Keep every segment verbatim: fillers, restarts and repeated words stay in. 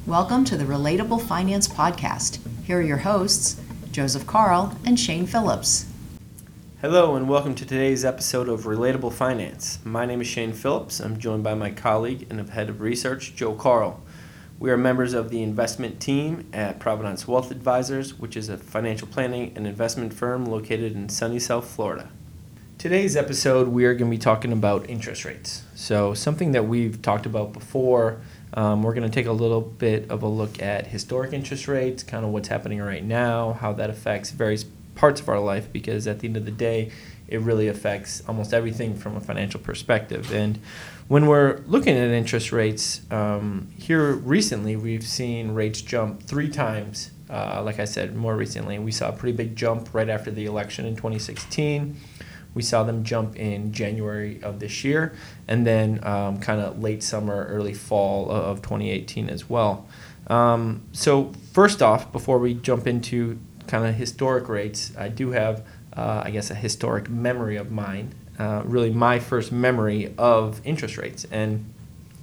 Welcome to the Relatable Finance Podcast. Here are your hosts, Joseph Carl and Shane Phillips. Hello and welcome to today's episode of Relatable Finance. My name is Shane Phillips. I'm joined by my colleague and head of research, Joe Carl. We are members of the investment team at Providence Wealth Advisors, which is a financial planning and investment firm located in sunny South Florida. Today's episode, we are going to be talking about interest rates. So something that we've talked about before, um, we're going to take a little bit of a look at historic interest rates, kind of what's happening right now, how that affects various parts of our life, because at the end of the day, it really affects almost everything from a financial perspective. And when we're looking at interest rates, um, here recently we've seen rates jump three times. Uh, like I said, more recently, we saw a pretty big jump right after the election in twenty sixteen. We saw them jump in January of this year, and then um, kind of late summer, early fall of twenty eighteen as well. Um, so first off, before we jump into kind of historic rates, I do have, uh, I guess, a historic memory of mine, uh, really my first memory of interest rates. And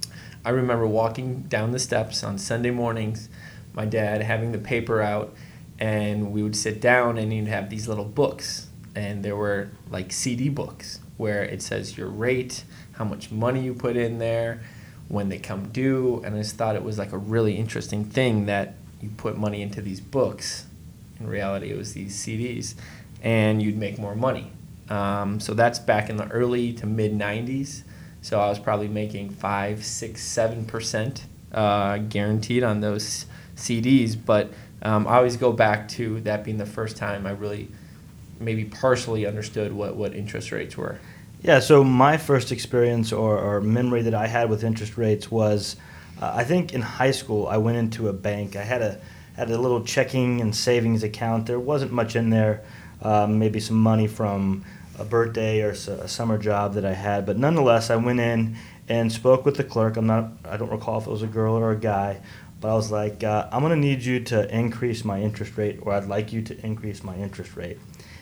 I remember walking down the steps on Sunday mornings, my dad having the paper out, and we would sit down and he'd have these little books. And there were like C D books where it says your rate, how much money you put in there, when they come due. And I just thought it was like a really interesting thing that you put money into these books. In reality, it was these C Ds, and you'd make more money. Um, so that's back in the early to mid nineties. So I was probably making five, six, seven percent uh, guaranteed on those C Ds. But um, I always go back to that being the first time I really maybe partially understood what, what interest rates were. Yeah, so my first experience or, or memory that I had with interest rates was, uh, I think in high school, I went into a bank. I had a had a little checking and savings account. There wasn't much in there, um, maybe some money from a birthday or a summer job that I had. But nonetheless, I went in and spoke with the clerk. I'm not, I don't recall if it was a girl or a guy, but I was like, uh, I'm going to need you to increase my interest rate, or I'd like you to increase my interest rate.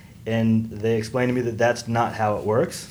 And they explained to me that that's not how it works.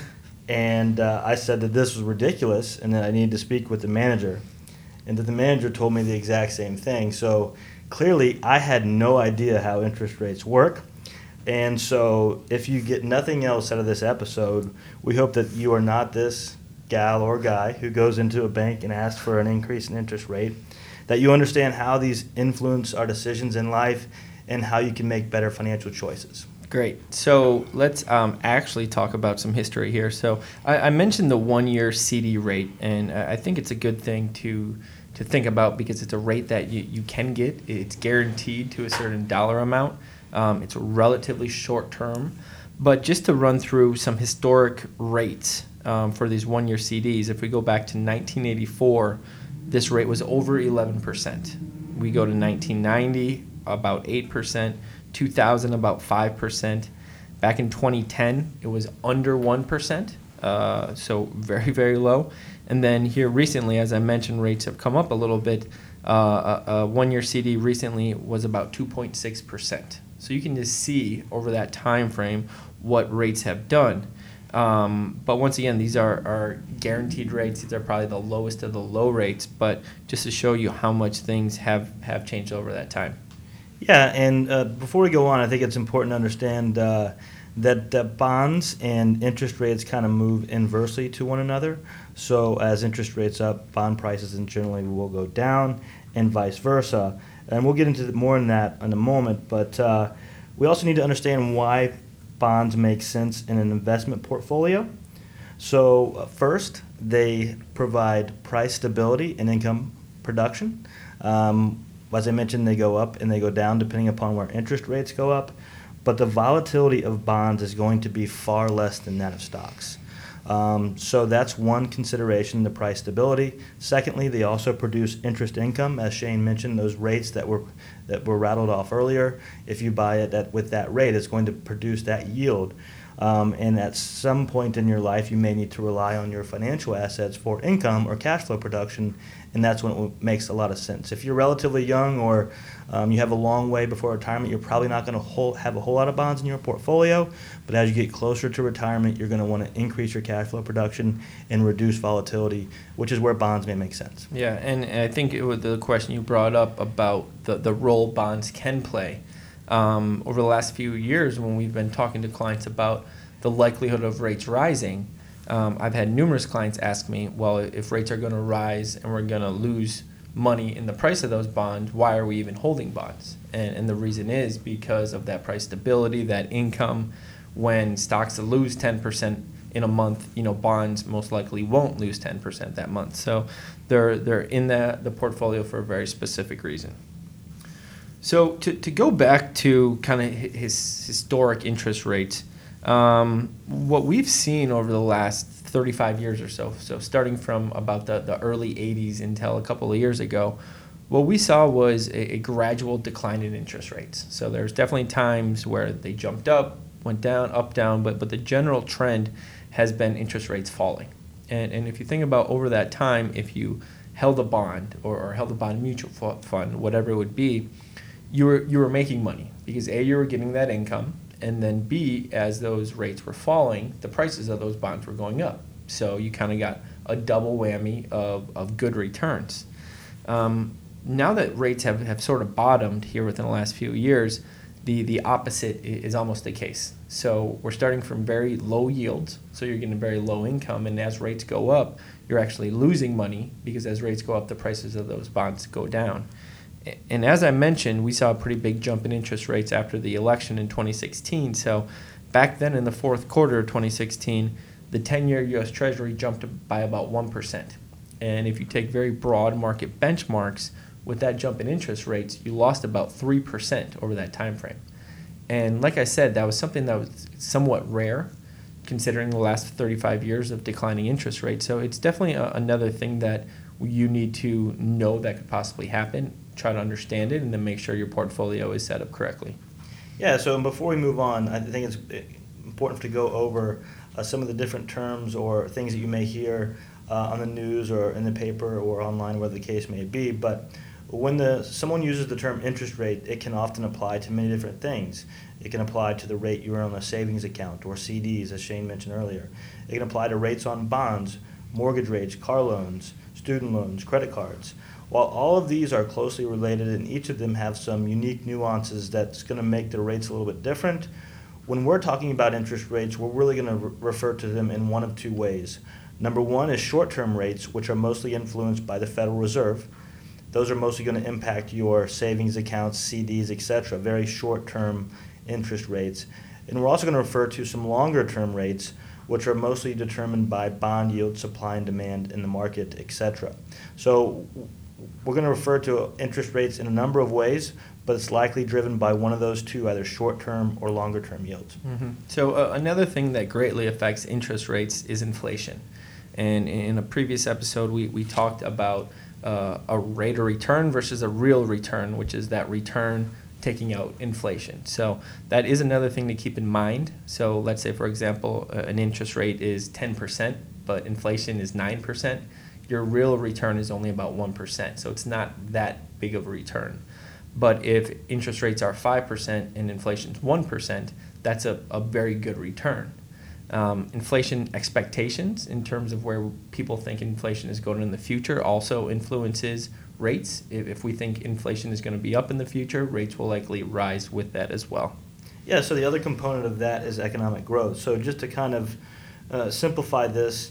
and uh, I said that this was ridiculous and that I needed to speak with the manager. And that the manager told me the exact same thing. So clearly I had no idea how interest rates work. And so if you get nothing else out of this episode, we hope that you are not this gal or guy who goes into a bank and asks for an increase in interest rate, that you understand how these influence our decisions in life and how you can make better financial choices. Great. So let's um, actually talk about some history here. So I, I mentioned the one-year C D rate, and I think it's a good thing to to think about because it's a rate that you, you can get. It's guaranteed to a certain dollar amount. Um, it's relatively short term. But just to run through some historic rates um, for these one-year C Ds, if we go back to nineteen eighty-four, this rate was over eleven percent. We go to nineteen ninety, about eight percent. two thousand, about five percent. Back in twenty ten, it was under one percent, uh, so very, very low. And then here recently, as I mentioned, rates have come up a little bit. Uh, a, a one-year C D recently was about two point six percent. So you can just see over that time frame what rates have done. Um, but once again, these are, are guaranteed rates. These are probably the lowest of the low rates, but just to show you how much things have, have changed over that time. Yeah, and uh, before we go on, I think it's important to understand uh, that uh, bonds and interest rates kind of move inversely to one another. So as interest rates up, bond prices in generally will go down, and vice versa. And we'll get into more in that in a moment. But uh, we also need to understand why bonds make sense in an investment portfolio. So uh, first, they provide price stability and income production. Um, As I mentioned, they go up and they go down depending upon where interest rates go up, but the volatility of bonds is going to be far less than that of stocks. Um, so that's one consideration, the price stability. Secondly, they also produce interest income, as Shane mentioned, those rates that were that were rattled off earlier. If you buy it at, with that rate, it's going to produce that yield. Um, and at some point in your life, you may need to rely on your financial assets for income or cash flow production, and that's when it w- makes a lot of sense. If you're relatively young or um, you have a long way before retirement, you're probably not going to have a whole lot of bonds in your portfolio, but as you get closer to retirement, you're going to want to increase your cash flow production and reduce volatility, which is where bonds may make sense. Yeah, and, and I think it was the question you brought up about the, the role bonds can play. Um, over the last few years when we've been talking to clients about the likelihood of rates rising, um, I've had numerous clients ask me, well, if rates are going to rise and we're going to lose money in the price of those bonds, why are we even holding bonds? And, and the reason is because of that price stability, that income. When stocks lose ten percent in a month, you know, bonds most likely won't lose ten percent that month. So they're they're in the, the portfolio for a very specific reason. So to, to go back to kind of his historic interest rates, um, what we've seen over the last thirty-five years or so, so starting from about the, the early eighties until a couple of years ago, what we saw was a, a gradual decline in interest rates. So there's definitely times where they jumped up, went down, up, down, but, but the general trend has been interest rates falling. And, and if you think about over that time, if you held a bond or, or held a bond mutual fund, whatever it would be, you were you were making money because A, you were getting that income, and then B, as those rates were falling, the prices of those bonds were going up. So you kind of got a double whammy of, of good returns. Um, now that rates have, have sort of bottomed here within the last few years, the, the opposite is almost the case. So we're starting from very low yields, so you're getting very low income, and as rates go up, you're actually losing money because as rates go up, the prices of those bonds go down. And as I mentioned, we saw a pretty big jump in interest rates after the election in twenty sixteen. So back then in the fourth quarter of twenty sixteen, the ten-year U S Treasury jumped by about one percent. And if you take very broad market benchmarks, with that jump in interest rates, you lost about three percent over that time frame. And like I said, that was something that was somewhat rare considering the last thirty-five years of declining interest rates. So it's definitely a, another thing that you need to know that could possibly happen, try to understand it, and then make sure your portfolio is set up correctly. Yeah, so before we move on, I think it's important to go over uh, some of the different terms or things that you may hear uh, on the news or in the paper or online, whatever the case may be. But when the someone uses the term interest rate, it can often apply to many different things. It can apply to the rate you earn on a savings account or C Ds, as Shane mentioned earlier. It can apply to rates on bonds, mortgage rates, car loans, student loans, credit cards. While all of these are closely related and each of them have some unique nuances that's going to make their rates a little bit different, when we're talking about interest rates, we're really going to re- refer to them in one of two ways. Number one is short-term rates, which are mostly influenced by the Federal Reserve. Those are mostly going to impact your savings accounts, C Ds, et cetera, very short-term interest rates. And we're also going to refer to some longer-term rates, which are mostly determined by bond yield, supply and demand in the market, et cetera. So we're going to refer to interest rates in a number of ways, but it's likely driven by one of those two, either short-term or longer-term yields. Mm-hmm. So uh, another thing that greatly affects interest rates is inflation. And in a previous episode, we, we talked about uh, a rate of return versus a real return, which is that return taking out inflation. So that is another thing to keep in mind. So let's say, for example, uh, an interest rate is ten percent, but inflation is nine percent. Your real return is only about one percent. So it's not that big of a return. But if interest rates are five percent and inflation is one percent, that's a, a very good return. Um, inflation expectations in terms of where people think inflation is going in the future also influences rates. If, if we think inflation is going to be up in the future, rates will likely rise with that as well. Yeah, so the other component of that is economic growth. So just to kind of uh, simplify this,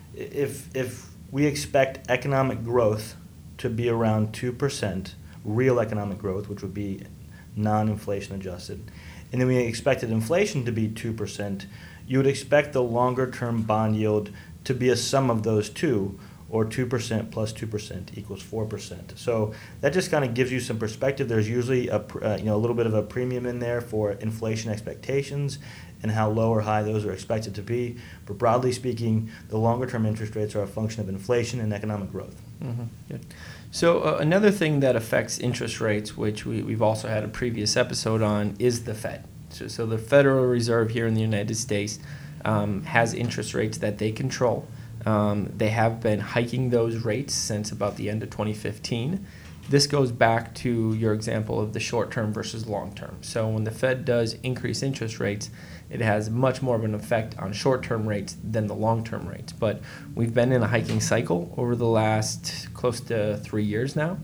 if if we expect economic growth to be around two percent, real economic growth, which would be non-inflation adjusted, and then we expected inflation to be two percent, you would expect the longer-term bond yield to be a sum of those two, or two percent plus two percent equals four percent. So that just kind of gives you some perspective. There's usually a, uh, you know, a little bit of a premium in there for inflation expectations and how low or high those are expected to be. But broadly speaking, the longer-term interest rates are a function of inflation and economic growth. Mm-hmm. Good. So uh, another thing that affects interest rates, which we, we've also had a previous episode on, is the Fed. So, so the Federal Reserve here in the United States um, has interest rates that they control. Um, they have been hiking those rates since about the end of twenty fifteen. This goes back to your example of the short term versus long term. So when the Fed does increase interest rates, it has much more of an effect on short term rates than the long term rates. But we've been in a hiking cycle over the last close to three years now.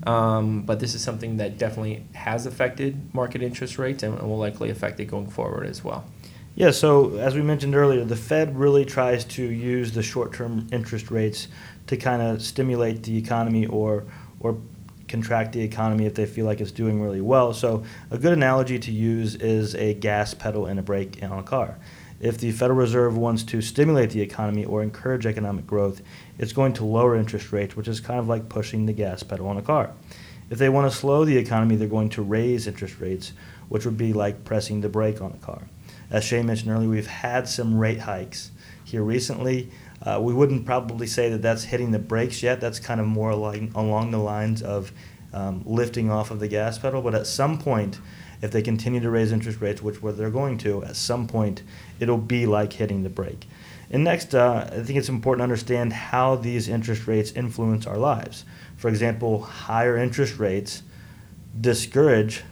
Um, but this is something that definitely has affected market interest rates and will likely affect it going forward as well. Yeah, so as we mentioned earlier, the Fed really tries to use the short-term interest rates to kind of stimulate the economy or or contract the economy if they feel like it's doing really well. So a good analogy to use is a gas pedal and a brake on a car. If the Federal Reserve wants to stimulate the economy or encourage economic growth, it's going to lower interest rates, which is kind of like pushing the gas pedal on a car. If they want to slow the economy, they're going to raise interest rates, which would be like pressing the brake on a car. As Shane mentioned earlier, we've had some rate hikes here recently. Uh, we wouldn't probably say that that's hitting the brakes yet. That's kind of more like along the lines of um, lifting off of the gas pedal. But at some point, if they continue to raise interest rates, which they're going to, at some point, it'll be like hitting the brake. And next, uh, I think it's important to understand how these interest rates influence our lives. For example, higher interest rates discourage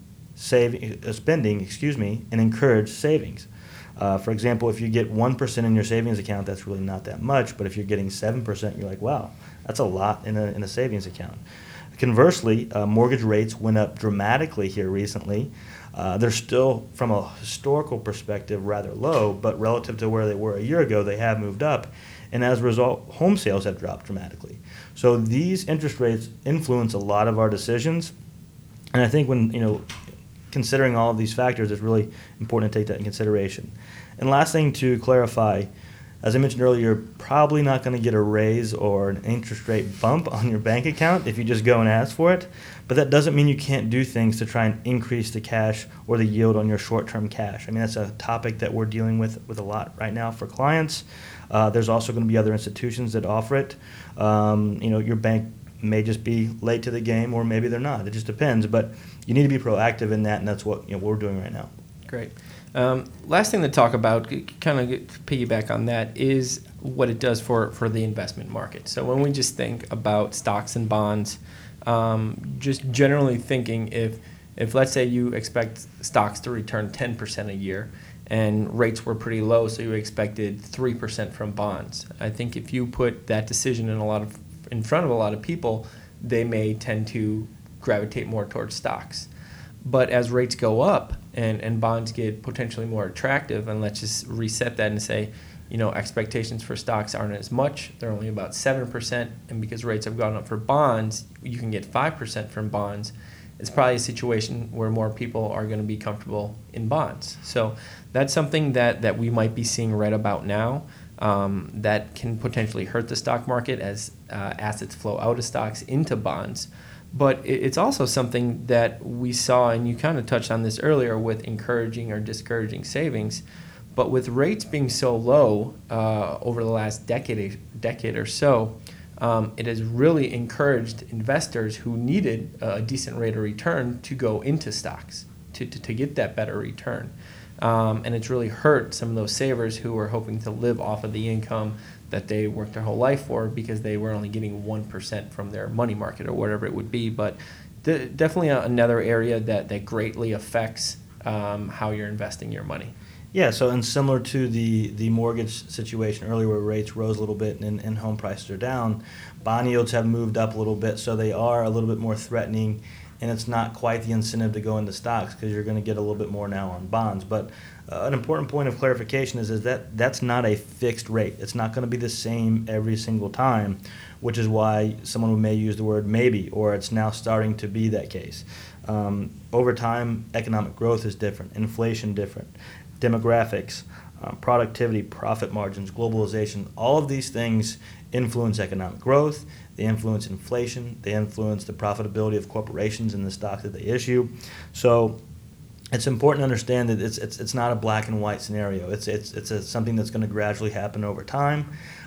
saving, uh, spending, excuse me, and encourage savings. Uh, for example, if you get one percent in your savings account, that's really not that much. But if you're getting seven percent, you're like, wow, that's a lot in a, in a savings account. Conversely, uh, mortgage rates went up dramatically here recently. Uh, they're still, from a historical perspective, rather low, but relative to where they were a year ago, they have moved up. And as a result, home sales have dropped dramatically. So these interest rates influence a lot of our decisions. And I think when, you know, considering all of these factors, it's really important to take that in consideration. And last thing to clarify, as I mentioned earlier, you're probably not going to get a raise or an interest rate bump on your bank account if you just go and ask for it. But that doesn't mean you can't do things to try and increase the cash or the yield on your short-term cash. I mean, that's a topic that we're dealing with with a lot right now for clients. Uh, there's also going to be other institutions that offer it. Um, you know, your bank may just be late to the game, or maybe they're not. It just depends. But you need to be proactive in that, and that's what, you know, we're doing right now. Great. Um, last thing to talk about, kind of piggyback on that, is what it does for, for the investment market. So when we just think about stocks and bonds, um, just generally thinking if, if let's say you expect stocks to return ten percent a year and rates were pretty low, so you expected three percent from bonds. I think if you put that decision in a lot of in front of a lot of people, they may tend to gravitate more towards stocks. But as rates go up and, and bonds get potentially more attractive, and let's just reset that and say, you know, expectations for stocks aren't as much. They're only about seven percent. And because rates have gone up for bonds, you can get five percent from bonds. It's probably a situation where more people are going to be comfortable in bonds. So that's something that, that we might be seeing right about now. Um, that can potentially hurt the stock market as uh, assets flow out of stocks into bonds. But it's also something that we saw, and you kind of touched on this earlier, with encouraging or discouraging savings. But with rates being so low uh, over the last decade, decade or so, um, it has really encouraged investors who needed a decent rate of return to go into stocks to, to, to get that better return. Um, and it's really hurt some of those savers who were hoping to live off of the income that they worked their whole life for, because they were only getting one percent from their money market or whatever it would be. But the, definitely a, another area that, that greatly affects um, how you're investing your money. Yeah, so and similar to the, the mortgage situation earlier where rates rose a little bit and, and home prices are down, bond yields have moved up a little bit, so they are a little bit more threatening, and it's not quite the incentive to go into stocks because you're going to get a little bit more now on bonds. But uh, an important point of clarification is, is that that's not a fixed rate. It's not going to be the same every single time, which is why someone may use the word maybe, or it's now starting to be that case. Um, over time, economic growth is different, inflation different, demographics, uh, productivity, profit margins, globalization, all of these things influence economic growth. They influence inflation. They influence the profitability of corporations and the stock that they issue. So it's important to understand that it's it's it's not a black and white scenario. It's it's it's a, something that's going to gradually happen over time,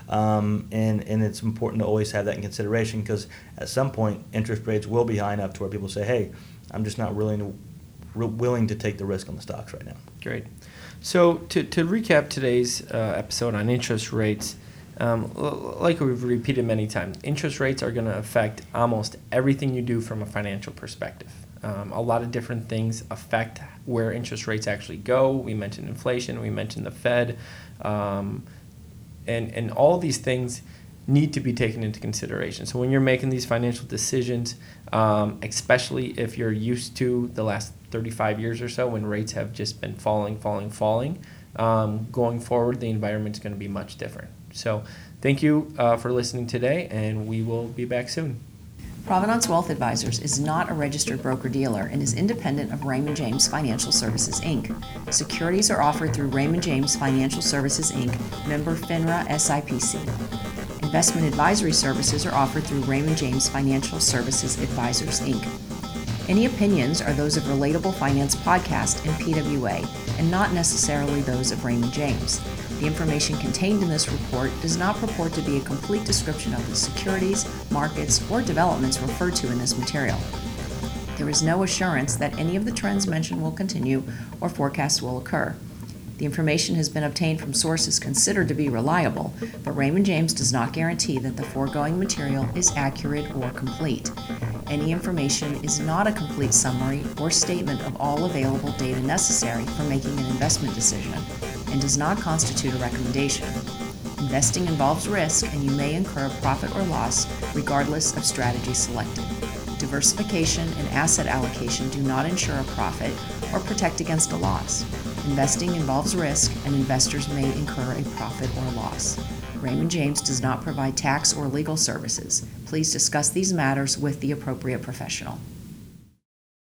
um, and and it's important to always have that in consideration, because at some point interest rates will be high enough to where people say, "Hey, I'm just not really willing to take the risk on the stocks right now." Great. So to to recap today's uh, episode on interest rates. Um, l- like we've repeated many times, interest rates are going to affect almost everything you do from a financial perspective. Um, a lot of different things affect where interest rates actually go. We mentioned inflation, we mentioned the Fed, um, and, and all these things need to be taken into consideration. So when you're making these financial decisions, um, especially if you're used to the last thirty-five years or so when rates have just been falling, falling, falling, um, going forward, the environment's going to be much different. So thank you uh, for listening today, and we will be back soon. Provenance Wealth Advisors is not a registered broker-dealer and is independent of Raymond James Financial Services, Incorporated. Securities are offered through Raymond James Financial Services, Incorporated, member FINRA S I P C. Investment advisory services are offered through Raymond James Financial Services Advisors, Incorporated. Any opinions are those of Relatable Finance Podcast and P W A, and not necessarily those of Raymond James. The information contained in this report does not purport to be a complete description of the securities, markets, or developments referred to in this material. There is no assurance that any of the trends mentioned will continue or forecasts will occur. The information has been obtained from sources considered to be reliable, but Raymond James does not guarantee that the foregoing material is accurate or complete. Any information is not a complete summary or statement of all available data necessary for making an investment decision and does not constitute a recommendation. Investing involves risk, and you may incur profit or loss regardless of strategy selected. Diversification and asset allocation do not ensure a profit or protect against a loss. Investing involves risk, and investors may incur a profit or loss. Raymond James does not provide tax or legal services. Please discuss these matters with the appropriate professional.